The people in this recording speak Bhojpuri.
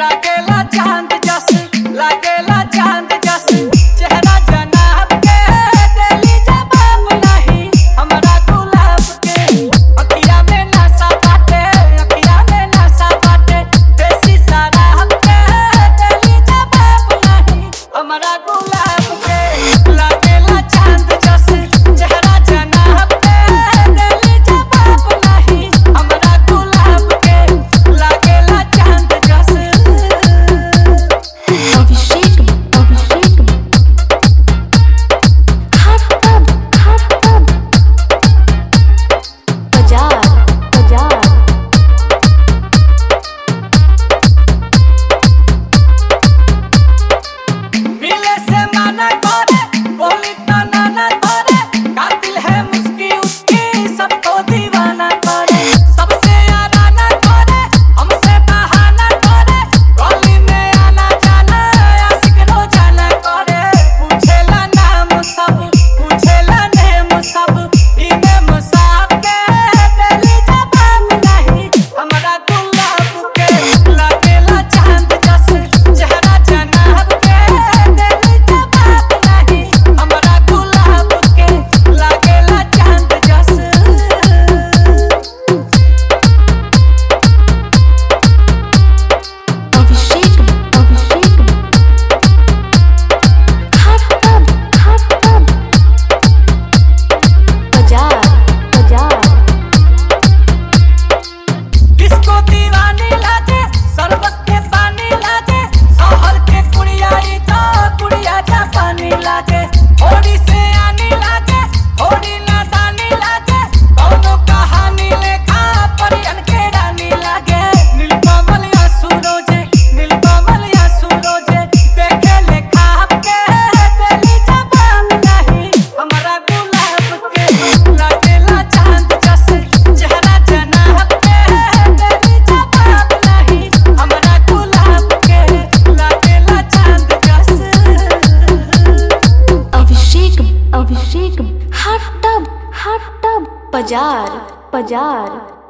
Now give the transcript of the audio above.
लागेला चांद जस, लागेला चांद जस, चेहरा जनाब के दिली जवाब नहीं हमरा गुलाब के। अखिया में नशा बाटे, अखिया में नशा बाटे, देसी शराब के दिली जवाब नहीं हमरा गुलाब के। लागेला चांद जस, चेहरा जनाब के दिली जवाब नहीं हमरा गुलाब के। लागेला चांद जस। अभिषेक हट तब बाजार मिले से मना करे, बोली तो ना करे, कातिल है मुस्की उसकी सबको दीवाना करे। सबसे आना करे, हमसे बहाना करे, गली में आना जाना आशिक रोजाना करे। पूछेला नाम सब, पूछेला नेम सब, इने मुसाब के दिली जवाब नहीं हमरा गुलाब के। लागेला चांद जस, चेहरा जनाब के दिली जवाब नहीं हमरा गुलाब के। लागेला चांद जस। अभिषेक हट तब बाजार किसको दीवानी लागे, शरबत के पानी लागे, शहर के कुड़ियाई तो कुड़िया जापानी लागे। होड़ी से आनी लागे, होड़ी नादानी लागे, कौनो कहानी लेखा परियन के रानी लागे। नीलकमल या सूरजे, नीलकमल या सूरजे, देखे लेखा के दिली जवाब नहीं हमरा गुलाब के। लागेला चांद जस, चेहरा जनाब के दिली जवाब नहीं हमरा गुलाब के। लागेला चांद जस। अभिषेक हट तब बाजार